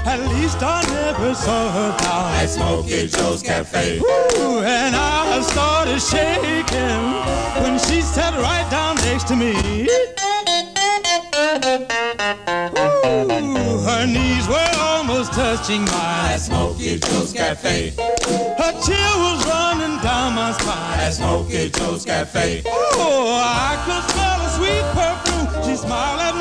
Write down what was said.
At least I never saw her down at Smokey Joe's Cafe. Ooh, and I started shaking when she sat right down next to me. Ooh, her knees were almost touching mine At Smokey Joe's Cafe. Her chill was running down my spine At Smokey Joe's Cafe. Oh, I could smell a sweet perfume. She smiled at me.